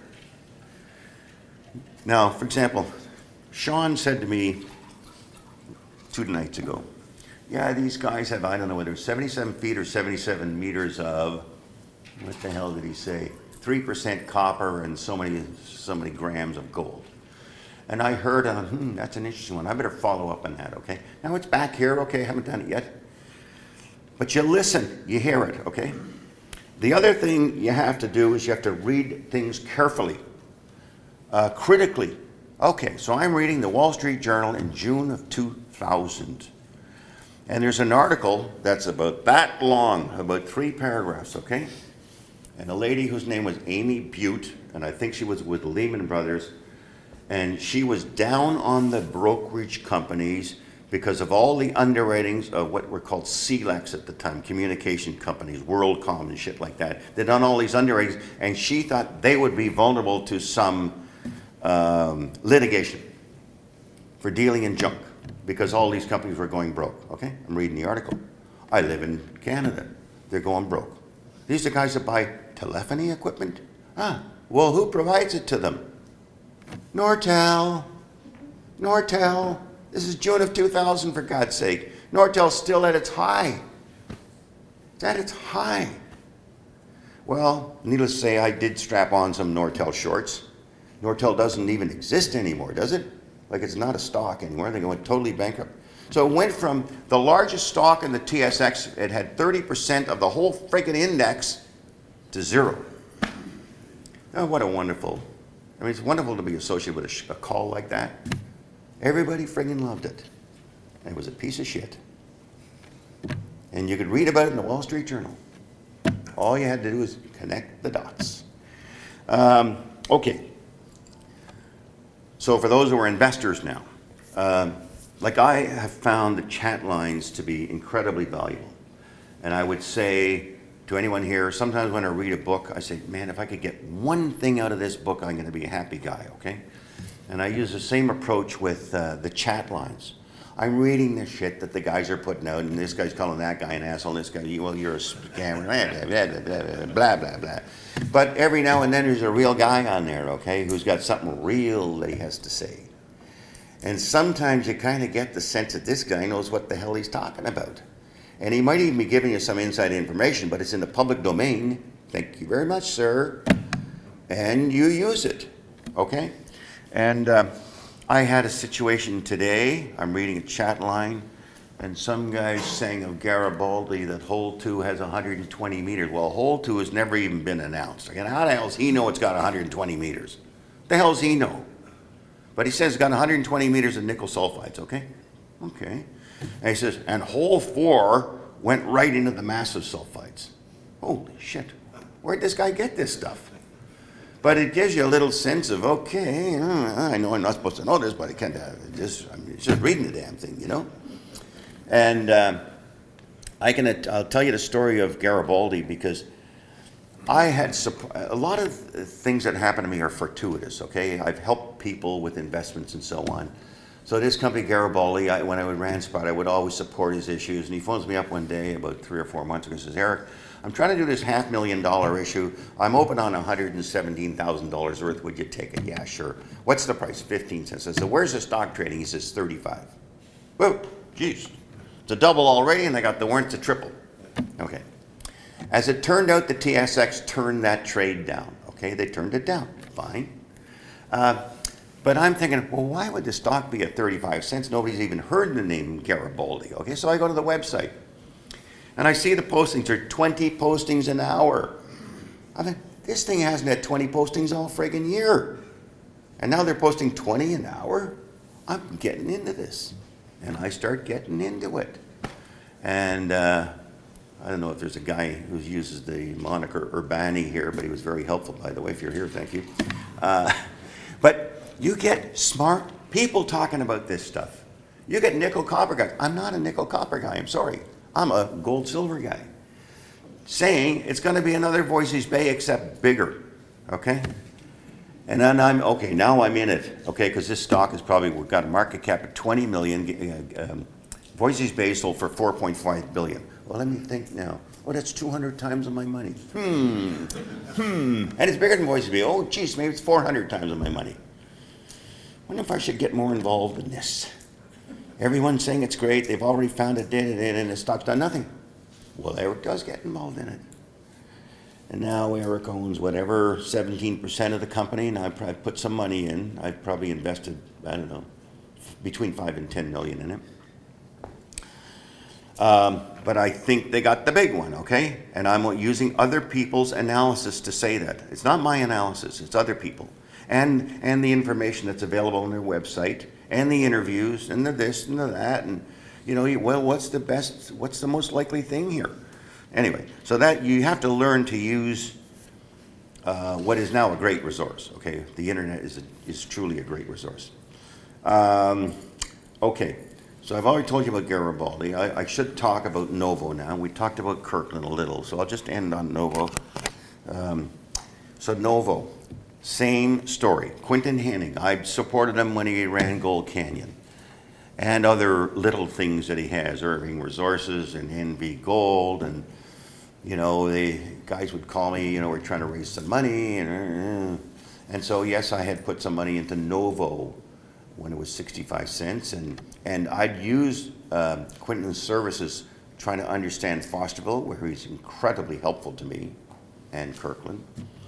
Speaker 1: Now, for example, Sean said to me 2 nights ago, yeah, these guys have, I don't know whether it's 77 feet or 77 meters of, what the hell did he say? 3% copper and so many grams of gold. And I heard, that's an interesting one. I better follow up on that, okay? Now it's back here, okay, haven't done it yet. But you listen, you hear it, okay? The other thing you have to do is you have to read things carefully, critically, Okay, so I'm reading the Wall Street Journal in June of 2000. And there's an article that's about that long, about 3 paragraphs, okay? And a lady whose name was Amy Butte, and I think she was with Lehman Brothers, and she was down on the brokerage companies because of all the underwritings of what were called CLECs at the time, communication companies, WorldCom and shit like that. They'd done all these underwritings, and she thought they would be vulnerable to some litigation for dealing in junk because all these companies were going broke. Okay, I'm reading the article. I live in Canada. They're going broke. These are guys that buy telephony equipment. Well, who provides it to them? Nortel. Nortel. This is June of 2000, for God's sake. Nortel's still at its high. It's at its high. Well, needless to say, I did strap on some Nortel shorts. Nortel doesn't even exist anymore, does it? Like, it's not a stock anymore. They went totally bankrupt. So it went from the largest stock in the TSX, it had 30% of the whole freaking index, to 0. Oh, what a wonderful, I mean, it's wonderful to be associated with a call like that. Everybody friggin' loved it. It was a piece of shit. And you could read about it in the Wall Street Journal. All you had to do was connect the dots. Okay. So for those who are investors now, like I have found the chat lines to be incredibly valuable. And I would say to anyone here, sometimes when I read a book, I say, man, if I could get one thing out of this book, I'm going to be a happy guy, okay? And I use the same approach with the chat lines. I'm reading the shit that the guys are putting out, and this guy's calling that guy an asshole, and this guy, well, you're a scammer, blah, blah, blah. But every now and then there's a real guy on there, okay, who's got something real that he has to say. And sometimes you kind of get the sense that this guy knows what the hell he's talking about. And he might even be giving you some inside information, but it's in the public domain. Thank you very much, sir. And you use it, okay? And I had a situation today. I'm reading a chat line, and some guy's saying of Garibaldi that hole 2 has 120 meters. Well, hole 2 has never even been announced. Again, how the hell does he know it's got 120 meters? The hell does he know? But he says it's got 120 meters of nickel sulfides, okay? Okay. And he says, and hole 4 went right into the massive sulfides. Holy shit. Where'd this guy get this stuff? But it gives you a little sense of, okay, I know I'm not supposed to know this, but I can't, I'm just reading the damn thing, you know? And I'll tell you the story of Garibaldi because I had a lot of things that happen to me are fortuitous, okay? I've helped people with investments and so on. So this company, Garibaldi, when I would ran Sprott, I would always support his issues. And he phones me up one day about 3 or 4 months ago and says, Eric, I'm trying to do this $500,000 issue. I'm open on $117,000 worth. Would you take it? Yeah, sure. What's the price? 15 cents. I said, where's the stock trading? He says, 35. Whoa, geez. It's a double already, and I got the warrants to triple. Okay. As it turned out, the TSX turned that trade down. Okay, they turned it down. Fine. But I'm thinking, well, why would the stock be at 35 cents? Nobody's even heard the name Garibaldi. Okay, so I go to the website. And I see the postings are 20 postings an hour. I think, this thing hasn't had 20 postings all friggin' year. And now they're posting 20 an hour? I'm getting into this. And I start getting into it. And I don't know if there's a guy who uses the moniker Urbani here, but he was very helpful, by the way. If you're here, thank you. But you get smart people talking about this stuff. You get nickel copper guys. I'm not a nickel copper guy, I'm sorry. I'm a gold silver guy. Saying it's going to be another Voisey's Bay except bigger, okay? And then now I'm in it, okay, because this stock has probably got a market cap of 20 million. Voisey's Bay sold for 4.5 billion. Well, let me think now. Oh, that's 200 times of my money. And it's bigger than Voisey's Bay. Oh, geez, maybe it's 400 times of my money. I wonder if I should get more involved in this. Everyone's saying it's great. They've already found it, and the stock's done nothing. Well, Eric does get involved in it. And now Eric owns whatever, 17% of the company, and I've probably put some money in. I've probably invested, I don't know, between 5 and 10 million in it. But I think they got the big one, okay? And I'm using other people's analysis to say that. It's not my analysis, it's other people. and the information that's available on their website, and the interviews, and the this and the that, and well, what's the most likely thing here? Anyway, so that you have to learn to use what is now a great resource. Okay, the internet is truly a great resource. Okay, so I've already told you about Garibaldi. I should talk about Novo now. We talked about Kirkland a little, so I'll just end on Novo. So Novo, same story. Quinton Hennigh, I supported him when he ran Gold Canyon, and other little things that he has, Irving Resources and NV Gold, and the guys would call me, we're trying to raise some money, and so yes, I had put some money into Novo when it was 65 cents, and I'd use Quinton's services trying to understand Fosterville, where he's incredibly helpful to me, and Kirkland.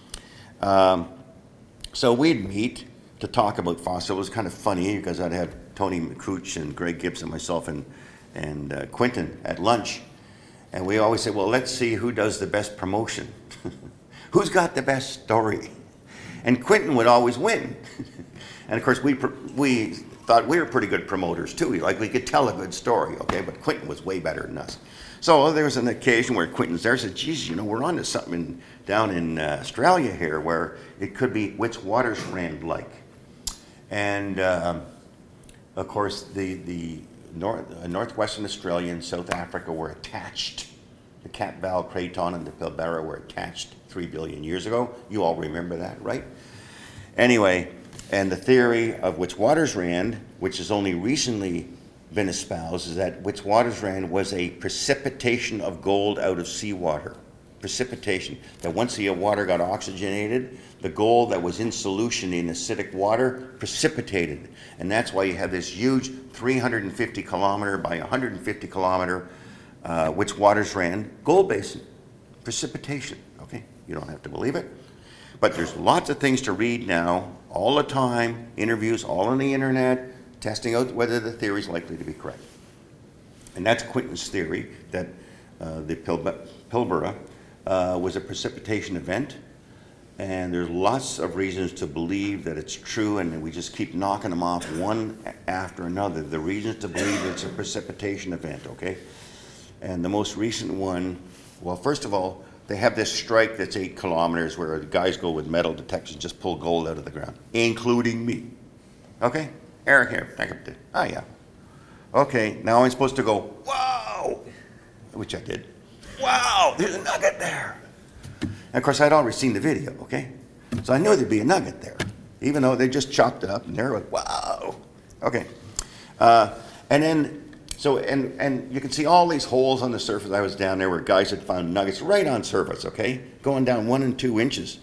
Speaker 1: So we'd meet to talk about Fosterville. It was kind of funny because I'd have Tony McCooch and Greg Gibson, myself, and Quinton at lunch, and we always say, well, let's see who does the best promotion. Who's got the best story? And Quinton would always win. And of course, we thought we were pretty good promoters too. Like we could tell a good story, okay? But Quinton was way better than us. So there was an occasion where Quinton's there, said, geez, we're on to something down in Australia here where it could be which waters ran like. And of course, the Northwestern Australia and South Africa were attached. The Cap Val Craton and the Pilbara were attached 3 billion years ago. You all remember that, right? Anyway, and the theory of which waters ran, which has only recently been espoused, is that which waters ran was a precipitation of gold out of seawater. Precipitation. That once the water got oxygenated, the gold that was in solution in acidic water precipitated. And that's why you have this huge 350 kilometer by 150 kilometer which waters ran gold basin. Precipitation. Okay? You don't have to believe it. But there's lots of things to read now, all the time, interviews all on the internet, testing out whether the theory is likely to be correct. And that's Quinton's theory, that the Pilbara was a precipitation event, and there's lots of reasons to believe that it's true, and we just keep knocking them off one after another. The reasons to believe it's a precipitation event, okay? And the most recent one, well, first of all, they have this strike that's 8 kilometers where the guys go with metal detectors and just pull gold out of the ground, including me. Okay? Eric here. Oh, yeah. Okay, now I'm supposed to go, whoa! Which I did. Wow, there's a nugget there. And of course, I'd already seen the video, okay? So I knew there'd be a nugget there, even though they just chopped it up and there was, wow. Okay. And then, so, and you can see all these holes on the surface. I was down there where guys had found nuggets right on surface, okay? Going down 1 and 2 inches.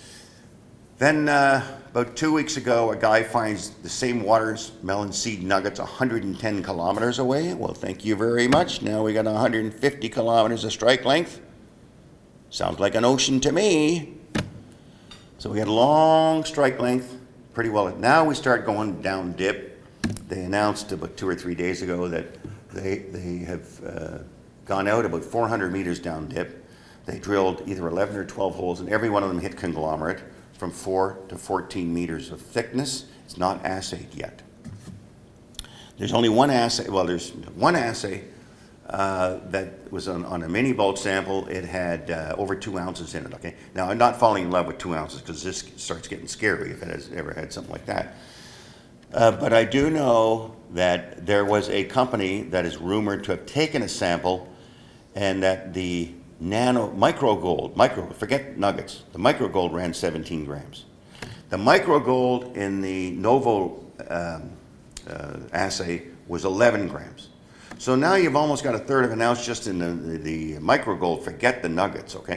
Speaker 1: Then about 2 weeks ago, a guy finds the same watermelon seed nuggets 110 kilometers away. Well, thank you very much. Now we got 150 kilometers of strike length. Sounds like an ocean to me. So we had a long strike length, pretty well. Now we start going down dip. They announced about 2 or 3 days ago that they have gone out about 400 meters down dip. They drilled either 11 or 12 holes, and every one of them hit conglomerate from 4 to 14 meters of thickness. It's not assayed yet. There's only one assay. Well, there's one assay that was on a mini bulk sample. It had over 2 ounces in it. Okay. Now I'm not falling in love with 2 ounces because this starts getting scary if it has ever had something like that. But I do know that there was a company that is rumored to have taken a sample, and that the micro gold, forget nuggets, the micro gold ran 17 grams. The micro gold in the Novo assay was 11 grams. So now you've almost got a third of an ounce just in the micro gold, forget the nuggets, okay?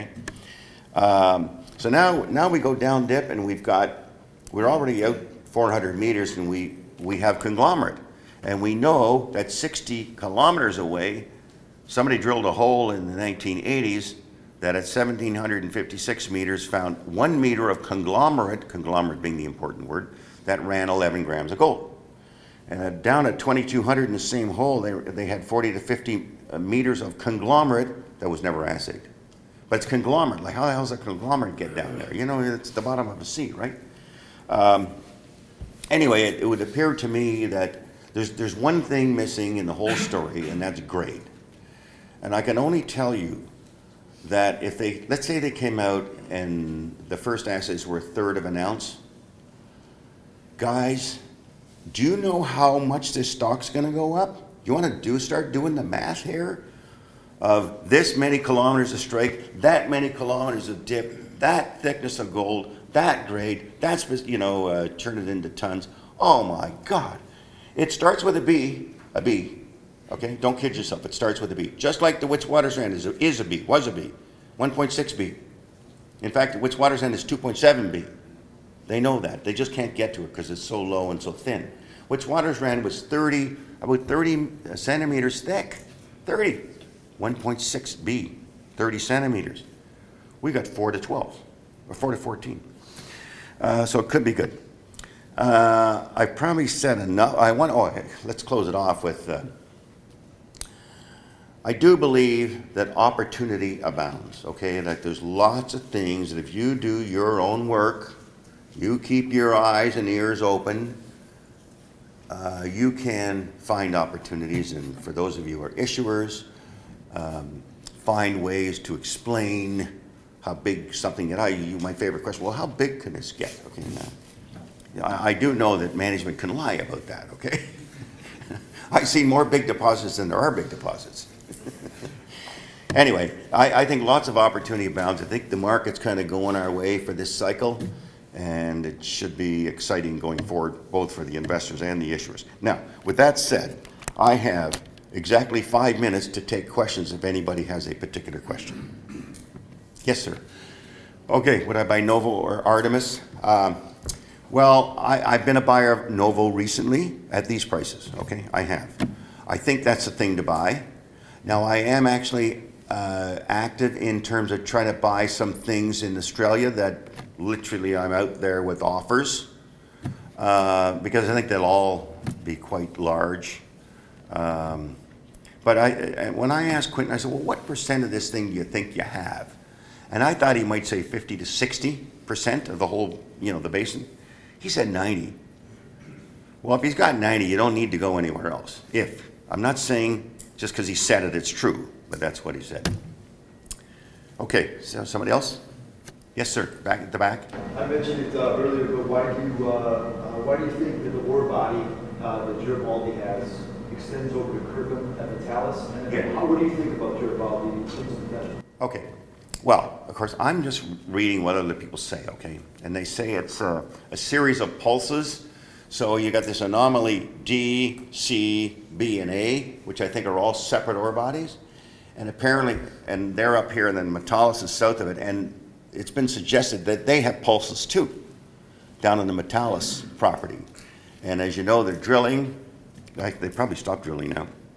Speaker 1: So now we go down dip, and we're already out 400 meters, and we have conglomerate. And we know that 60 kilometers away, somebody drilled a hole in the 1980s that at 1,756 meters found 1 meter of conglomerate being the important word, that ran 11 grams of gold. And down at 2,200 in the same hole, they had 40 to 50 meters of conglomerate that was never assayed. But it's conglomerate. Like, how the hell does a conglomerate get down there? It's the bottom of a sea, right? Anyway, it would appear to me that there's one thing missing in the whole story, and that's grade. And I can only tell you that if they, let's say they came out and the first assays were a third of an ounce, guys, do you know how much this stock's gonna go up? You wanna start doing the math here? Of this many kilometers of strike, that many kilometers of dip, that thickness of gold, that grade, that's, turn it into tons. Oh my God. It starts with a B, okay? Don't kid yourself, it starts with a B. Just like the Witwatersrand is a B, was a B, 1.6 B. In fact, the Witwatersrand is 2.7 B. They know that, they just can't get to it because it's so low and so thin. Witwatersrand was about 30 centimeters thick, 30. 1.6 B, 30 centimeters. We got 4 to 12, or 4 to 14. So it could be good. I probably said enough. Let's close it off with, I do believe that opportunity abounds, okay? That there's lots of things that if you do your own work, you keep your eyes and ears open, you can find opportunities. And for those of you who are issuers, find ways to explain how big something is. My favorite question, well, how big can this get? Okay, now, I do know that management can lie about that, okay? I've seen more big deposits than there are big deposits. Anyway, I think lots of opportunity abounds. I think the market's kind of going our way for this cycle, and it should be exciting going forward, both for the investors and the issuers. Now, with that said, I have exactly 5 minutes to take questions if anybody has a particular question. Yes, sir. Okay, would I buy Novo or Artemis? Well, I've been a buyer of Novo recently at these prices, okay? I have. I think that's the thing to buy. Now, I am actually active in terms of trying to buy some things in Australia that literally I'm out there with offers because I think they'll all be quite large. But when I asked Quentin, I said, well, what percent of this thing do you think you have? And I thought he might say 50 to 60% of the whole, the basin. He said 90. Well, if he's got 90, you don't need to go anywhere else. I'm not saying just because he said it, it's true, but that's what he said. Okay, so somebody else? Yes, sir, back at the back.
Speaker 2: I mentioned it earlier, but why do you think that the ore body that Garibaldi has extends over to Kirkham and Natalis? And what do you think about Garibaldi?
Speaker 1: Okay. Well, of course, I'm just reading what other people say, okay? And they say it's a series of pulses. So you got this anomaly D, C, B, and A, which I think are all separate ore bodies. And apparently, and they're up here, and then Natalis is south of it. And it's been suggested that they have pulses too, down on the Natalis property. And as you know, they're drilling. They probably stopped drilling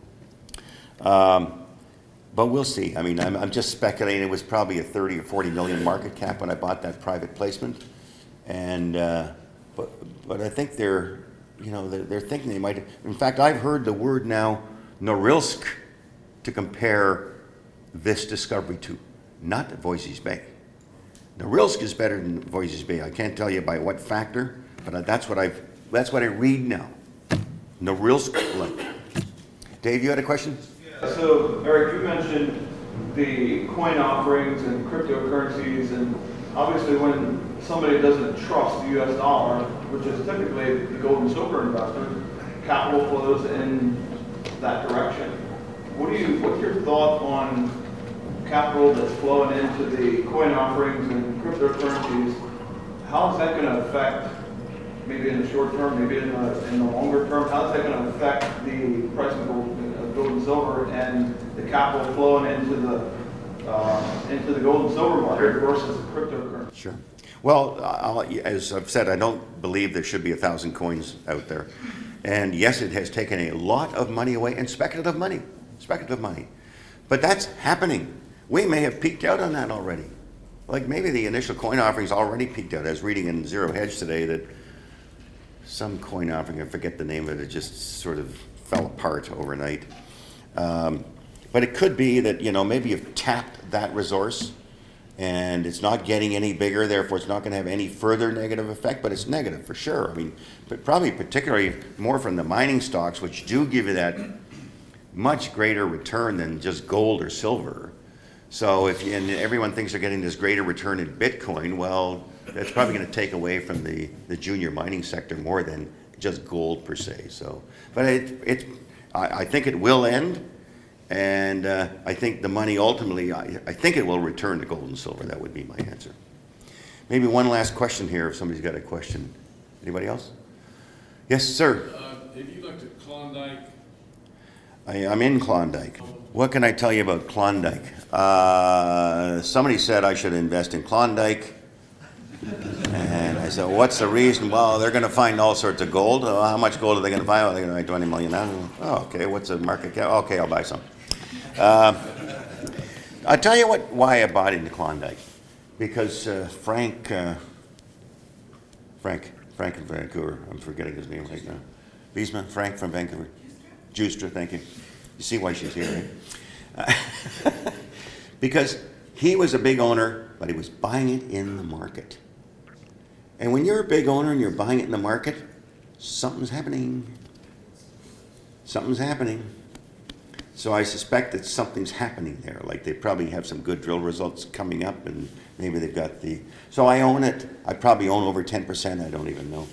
Speaker 1: now. But we'll see. I mean, I'm just speculating. It was probably a 30 or 40 million market cap when I bought that private placement. And but I think they're thinking they might. In fact, I've heard the word now, Norilsk, to compare this discovery to, not Voisey's Bay. Norilsk is better than Voisey's Bay. I can't tell you by what factor, but that's what I read now. Norilsk Lake. Dave, you had a question?
Speaker 3: Yeah, so Eric, you mentioned the coin offerings and cryptocurrencies, and obviously when somebody doesn't trust the US dollar, which is typically the gold and silver investors, capital flows in that direction. What's your thought on capital that's flowing into the coin offerings and cryptocurrencies? How is that going to affect, maybe in the short term, maybe in the longer term, how is that going to affect the price of gold and silver and the capital flowing into the gold and silver market versus the cryptocurrency?
Speaker 1: Sure. Well, as I've said, I don't believe there should be 1,000 coins out there. And yes, it has taken a lot of money away, and speculative money. But that's happening. We may have peaked out on that already. Like maybe the initial coin offerings already peaked out. I was reading in Zero Hedge today that some coin offering, I forget the name of it, just sort of fell apart overnight. But it could be that, maybe you've tapped that resource And it's not getting any bigger, therefore it's not going to have any further negative effect, but it's negative for sure. I mean, but probably particularly more from the mining stocks, which do give you that much greater return than just gold or silver. So and everyone thinks they're getting this greater return in Bitcoin, well, that's probably going to take away from the junior mining sector more than just gold per se. So, but I think it will end. And I think the money ultimately, I think it will return to gold and silver. That would be my answer. Maybe one last question here if somebody's got a question. Anybody else? Yes, sir.
Speaker 4: Have you looked at Klondike?
Speaker 1: I'm in Klondike. What can I tell you about Klondike? Somebody said I should invest in Klondike. And I said, what's the reason? Well, they're going to find all sorts of gold. How much gold are they going to find? Well, they're going to buy 20 million ounces. Oh, okay. What's the market cap? Okay, I'll buy some. I'll tell you why I bought into Klondike. Because Frank in Vancouver, I'm forgetting his name right now. Wiesman, Frank from Vancouver. Juster, thank you. You see why she's here, right? Because he was a big owner, but he was buying it in the market. And when you're a big owner and you're buying it in the market, something's happening. Something's happening. So I suspect that something's happening there. Like they probably have some good drill results coming up, and maybe they've got so I own it. I probably own over 10%. I don't even know.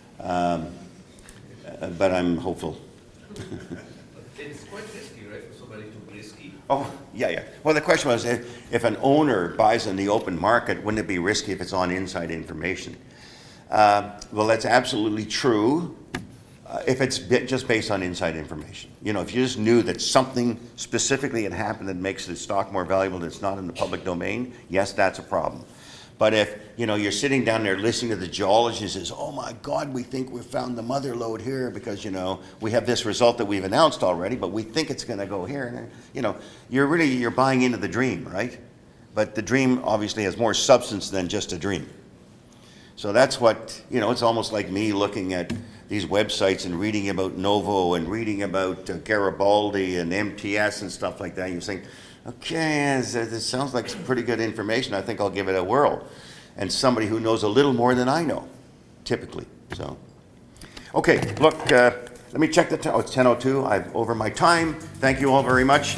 Speaker 1: But I'm hopeful.
Speaker 5: It's quite risky, right, for somebody to risky.
Speaker 1: Oh, yeah. Well, the question was, if an owner buys in the open market, wouldn't it be risky if it's on inside information? Well, that's absolutely true. If it's just based on inside information. You know, if you just knew that something specifically had happened that makes the stock more valuable that's not in the public domain, yes, that's a problem. But if, you're sitting down there listening to the geologist and says, oh my God, we think we've found the mother lode here because, we have this result that we've announced already, but we think it's going to go here. And, you're buying into the dream, right? But the dream obviously has more substance than just a dream. So that's what, it's almost like me looking at these websites and reading about Novo and reading about Garibaldi and MTS and stuff like that. You're saying, okay, this sounds like some pretty good information. I think I'll give it a whirl. And somebody who knows a little more than I know, typically. So, okay, look, let me check the time. Oh, it's 10:02. I'm over my time. Thank you all very much.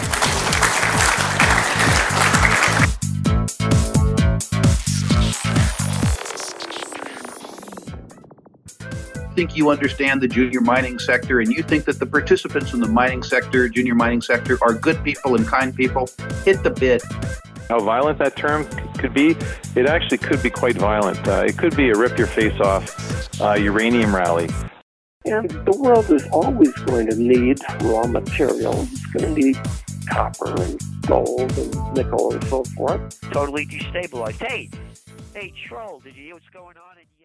Speaker 6: Think you understand the junior mining sector and you think that the participants in the mining sector, junior mining sector, are good people and kind people, hit the bid.
Speaker 7: How violent that term could be, it actually could be quite violent. It could be a rip-your-face-off uranium rally.
Speaker 8: And the world is always going to need raw materials. It's going to need copper and gold and nickel and so forth.
Speaker 9: Totally destabilized. Hey, Troll, did you hear what's going on in